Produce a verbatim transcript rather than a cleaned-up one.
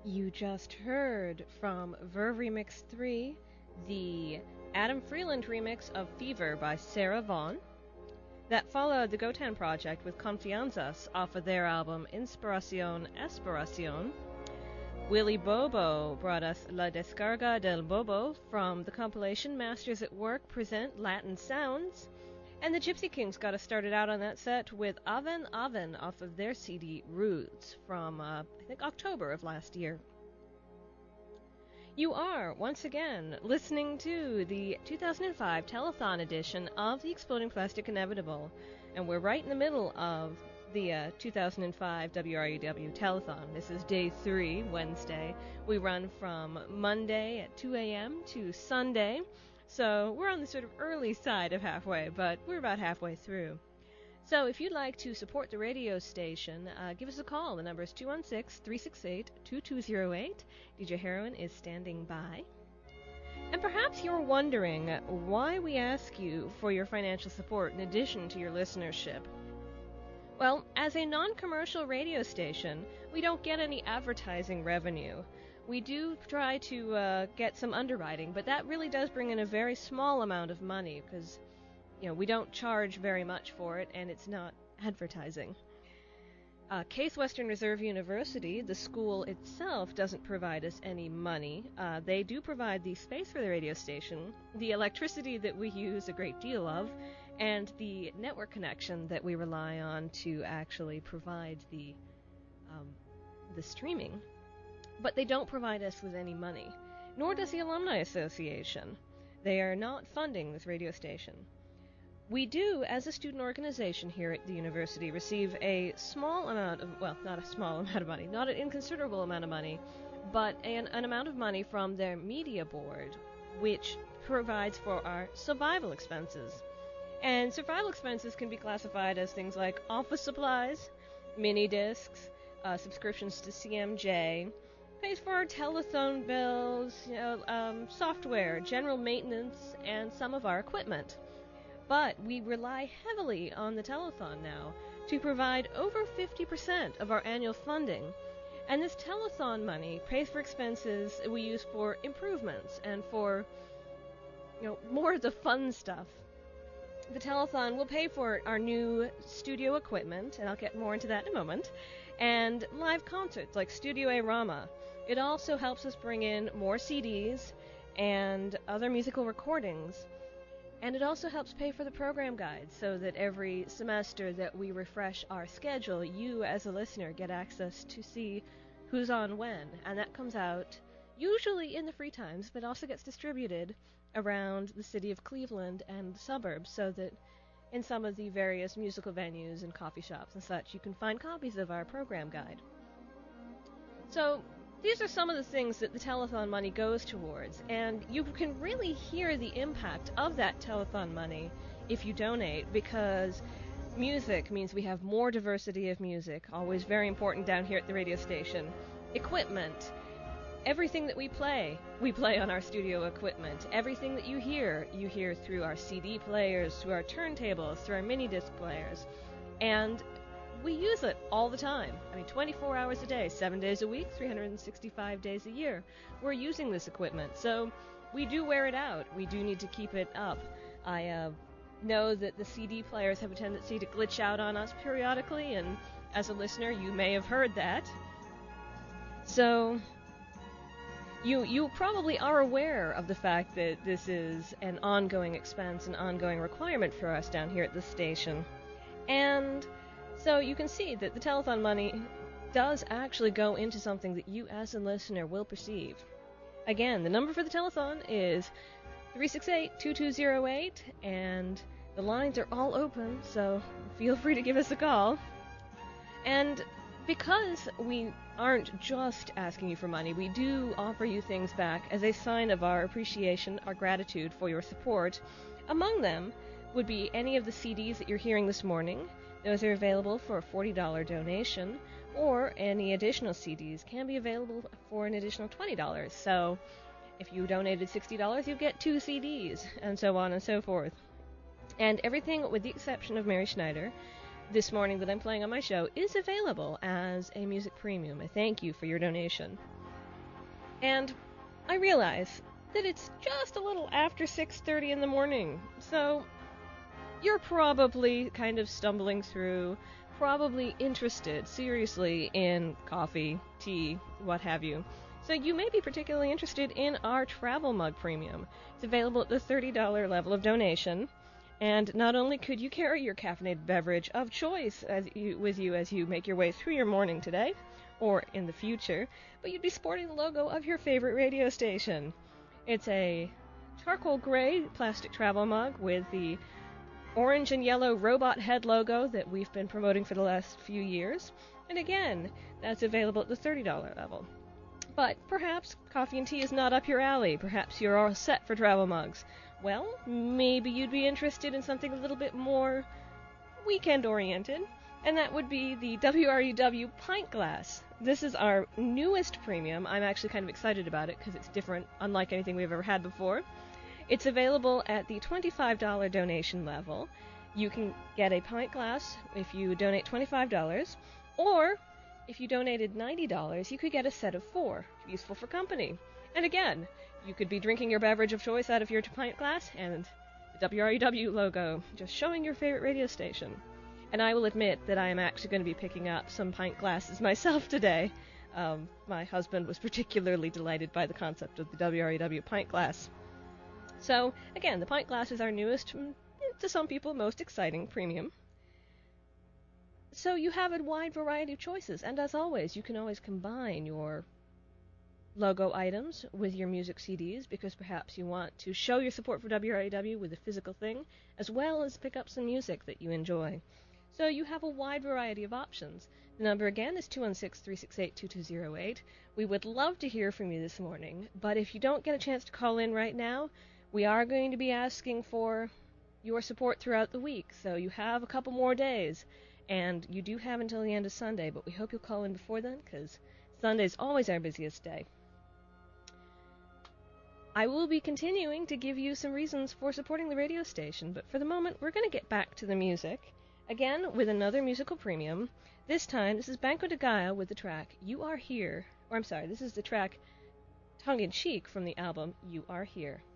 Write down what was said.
You just heard from Verve Remix three, the Adam Freeland remix of Fever by Sarah Vaughan. That followed the Gotan Project with Confianzas off of their album Inspiración Esperación. Willy Bobo brought us La Descarga del Bobo from the compilation Masters at Work present Latin Sounds. And the Gypsy Kings got us started out on that set with Aven Aven off of their C D Roots from, uh, I think, October of last year. You are, once again, listening to the two thousand five Telethon edition of the Exploding Plastic Inevitable, and we're right in the middle of the uh, two thousand five W R U W Telethon. This is day three, Wednesday. We run from Monday at two a.m. to Sunday. So we're on the sort of early side of halfway, but we're about halfway through. So if you'd like to support the radio station, uh, give us a call. The number is two one six, three six eight, two two zero eight. D J Heroin is standing by. And perhaps you're wondering why we ask you for your financial support in addition to your listenership. Well, as a non-commercial radio station, we don't get any advertising revenue. We do try to uh, get some underwriting, but that really does bring in a very small amount of money because, you know, we don't charge very much for it, and it's not advertising. Uh, Case Western Reserve University, the school itself, doesn't provide us any money. Uh, they do provide the space for the radio station, the electricity that we use a great deal of, and the network connection that we rely on to actually provide the um, the streaming. But they don't provide us with any money, nor does the Alumni Association. They are not funding this radio station. We do, as a student organization here at the university, receive a small amount of, well, not a small amount of money, not an inconsiderable amount of money, but an, an amount of money from their media board, which provides for our survival expenses. And survival expenses can be classified as things like office supplies, mini discs, uh, subscriptions to C M J, pays for our telephone bills, you know, um, software, general maintenance, and some of our equipment. But we rely heavily on the telethon now to provide over fifty percent of our annual funding. And this telethon money pays for expenses we use for improvements and for, you know, more of the fun stuff. The telethon will pay for our new studio equipment, and I'll get more into that in a moment, and live concerts like Studio A Rama. It also helps us bring in more C Ds and other musical recordings. And it also helps pay for the program guide so that every semester that we refresh our schedule, you as a listener get access to see who's on when. And that comes out usually in the free times, but also gets distributed around the city of Cleveland and the suburbs so that in some of the various musical venues and coffee shops and such, you can find copies of our program guide. So these are some of the things that the telethon money goes towards, and you can really hear the impact of that telethon money if you donate, because music means we have more diversity of music, always very important down here at the radio station. Equipment, everything that we play, we play on our studio equipment. Everything that you hear, you hear through our C D players, through our turntables, through our mini disc players, and we use it all the time. I mean, twenty-four hours a day, seven days a week, three hundred sixty-five days a year. We're using this equipment, so we do wear it out. We do need to keep it up. I uh, know that the C D players have a tendency to glitch out on us periodically, and as a listener, you may have heard that. So you you probably are aware of the fact that this is an ongoing expense, an ongoing requirement for us down here at the station. And so you can see that the telethon money does actually go into something that you as a listener will perceive. Again, the number for the telethon is three six eight, two two zero eight, and the lines are all open, so feel free to give us a call. And because we aren't just asking you for money, we do offer you things back as a sign of our appreciation, our gratitude for your support. Among them would be any of the C Ds that you're hearing this morning. Those are available for a forty dollars donation, or any additional C Ds can be available for an additional twenty dollars. So if you donated sixty dollars, you get two C Ds, and so on and so forth. And everything, with the exception of Mary Schneider, this morning that I'm playing on my show, is available as a music premium. I thank you for your donation. And I realize that it's just a little after six thirty in the morning, so you're probably kind of stumbling through, probably interested seriously in coffee, tea, what have you. So you may be particularly interested in our travel mug premium. It's available at the thirty dollars level of donation. And not only could you carry your caffeinated beverage of choice as you, with you as you make your way through your morning today, or in the future, but you'd be sporting the logo of your favorite radio station. It's a charcoal gray plastic travel mug with the orange and yellow robot head logo that we've been promoting for the last few years. And again, that's available at the thirty dollars level. But perhaps coffee and tea is not up your alley. Perhaps you're all set for travel mugs. Well, maybe you'd be interested in something a little bit more weekend-oriented, and that would be the W R U W pint glass. This is our newest premium. I'm actually kind of excited about it because it's different, unlike anything we've ever had before. It's available at the twenty-five dollars donation level. You can get a pint glass if you donate twenty-five dollars, or if you donated ninety dollars, you could get a set of four, useful for company. And again, you could be drinking your beverage of choice out of your pint glass and the W R U W logo, just showing your favorite radio station. And I will admit that I am actually going to be picking up some pint glasses myself today. Um, my husband was particularly delighted by the concept of the W R U W pint glass. So, again, the pint glass is our newest, to some people, most exciting premium. So you have a wide variety of choices, and as always, you can always combine your logo items with your music C Ds, because perhaps you want to show your support for W R U W with a physical thing, as well as pick up some music that you enjoy. So you have a wide variety of options. The number again is two one six, three six eight, two two zero eight. We would love to hear from you this morning, but if you don't get a chance to call in right now, we are going to be asking for your support throughout the week, so you have a couple more days, and you do have until the end of Sunday, but we hope you'll call in before then, because Sunday's always our busiest day. I will be continuing to give you some reasons for supporting the radio station, but for the moment, we're going to get back to the music, again with another musical premium. This time, this is Banco de Gallo with the track You Are Here, or I'm sorry, this is the track Tongue in Cheek from the album You Are Here.